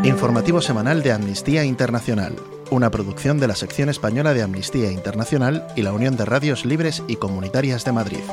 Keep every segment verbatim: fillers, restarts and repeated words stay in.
Informativo semanal de Amnistía Internacional, una producción de la sección española de Amnistía Internacional y la Unión de Radios Libres y Comunitarias de Madrid.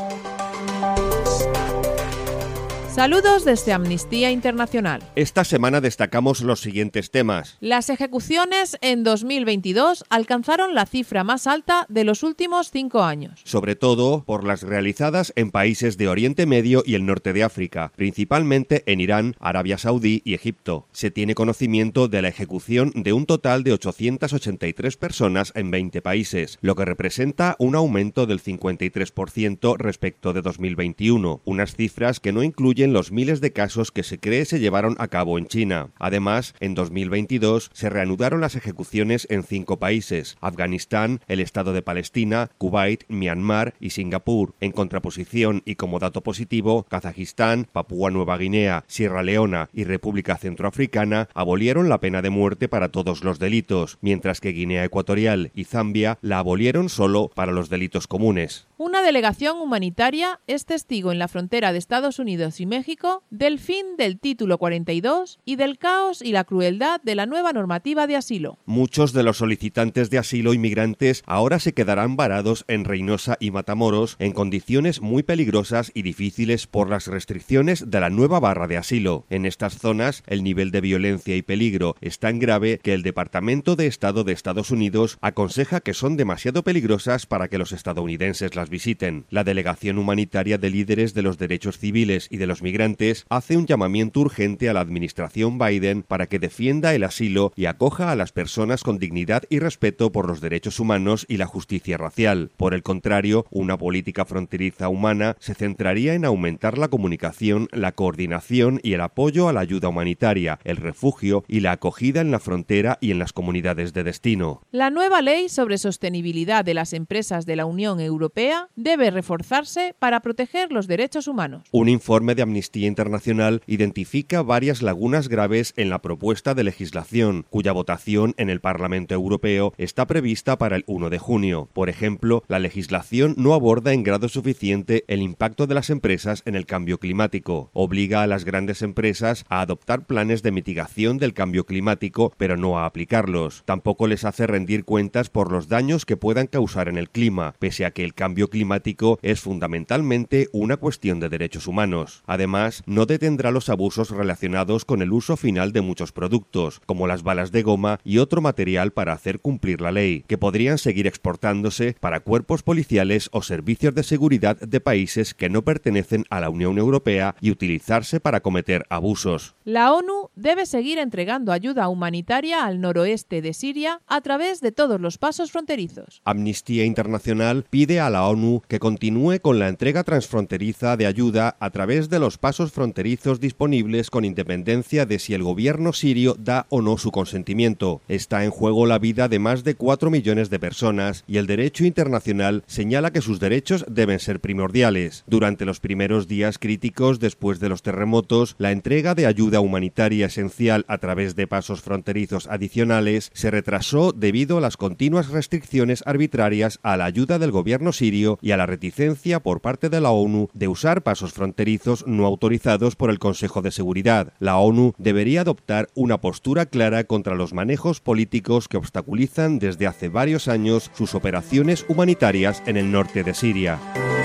Saludos desde Amnistía Internacional. Esta semana destacamos los siguientes temas. Las ejecuciones en dos mil veintidós alcanzaron la cifra más alta de los últimos cinco años. Sobre todo por las realizadas en países de Oriente Medio y el norte de África, principalmente en Irán, Arabia Saudí y Egipto. Se tiene conocimiento de la ejecución de un total de ochocientas ochenta y tres personas en veinte países, lo que representa un aumento del cincuenta y tres por ciento respecto de dos mil veintiuno, unas cifras que no incluyen los miles de casos que se cree se llevaron a cabo en China. Además, en dos mil veintidós se reanudaron las ejecuciones en cinco países: Afganistán, el Estado de Palestina, Kuwait, Myanmar y Singapur. En contraposición y como dato positivo, Kazajistán, Papúa Nueva Guinea, Sierra Leona y República Centroafricana abolieron la pena de muerte para todos los delitos, mientras que Guinea Ecuatorial y Zambia la abolieron solo para los delitos comunes. Una delegación humanitaria es testigo en la frontera de Estados Unidos y México del fin del título cuarenta y dos y del caos y la crueldad de la nueva normativa de asilo. Muchos de los solicitantes de asilo inmigrantes ahora se quedarán varados en Reynosa y Matamoros en condiciones muy peligrosas y difíciles por las restricciones de la nueva barra de asilo. En estas zonas, el nivel de violencia y peligro es tan grave que el Departamento de Estado de Estados Unidos aconseja que son demasiado peligrosas para que los estadounidenses las visiten. La delegación humanitaria de líderes de los derechos civiles y de los migrantes hace un llamamiento urgente a la administración Biden para que defienda el asilo y acoja a las personas con dignidad y respeto por los derechos humanos y la justicia racial. Por el contrario, una política fronteriza humana se centraría en aumentar la comunicación, la coordinación y el apoyo a la ayuda humanitaria, el refugio y la acogida en la frontera y en las comunidades de destino. La nueva ley sobre sostenibilidad de las empresas de la Unión Europea debe reforzarse para proteger los derechos humanos. Un informe de Amnistía Internacional identifica varias lagunas graves en la propuesta de legislación, cuya votación en el Parlamento Europeo está prevista para el primero de junio. Por ejemplo, la legislación no aborda en grado suficiente el impacto de las empresas en el cambio climático. Obliga a las grandes empresas a adoptar planes de mitigación del cambio climático, pero no a aplicarlos. Tampoco les hace rendir cuentas por los daños que puedan causar en el clima, pese a que el cambio climático es fundamentalmente una cuestión de derechos humanos. Además, no detendrá los abusos relacionados con el uso final de muchos productos, como las balas de goma y otro material para hacer cumplir la ley, que podrían seguir exportándose para cuerpos policiales o servicios de seguridad de países que no pertenecen a la Unión Europea y utilizarse para cometer abusos. La ONU debe seguir entregando ayuda humanitaria al noroeste de Siria a través de todos los pasos fronterizos. Amnistía Internacional pide a la ONU que continúe con la entrega transfronteriza de ayuda a través de los pasos fronterizos disponibles con independencia de si el gobierno sirio da o no su consentimiento. Está en juego la vida de más de cuatro millones de personas y el derecho internacional señala que sus derechos deben ser primordiales. Durante los primeros días críticos después de los terremotos, la entrega de ayuda humanitaria esencial a través de pasos fronterizos adicionales se retrasó debido a las continuas restricciones arbitrarias a la ayuda del gobierno sirio y a la reticencia por parte de la ONU de usar pasos fronterizos no autorizados por el Consejo de Seguridad. La ONU debería adoptar una postura clara contra los manejos políticos que obstaculizan desde hace varios años sus operaciones humanitarias en el norte de Siria.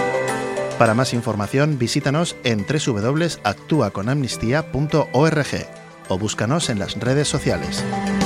Para más información, visítanos en doble u doble u doble u punto actúa con amnistía punto org o búscanos en las redes sociales.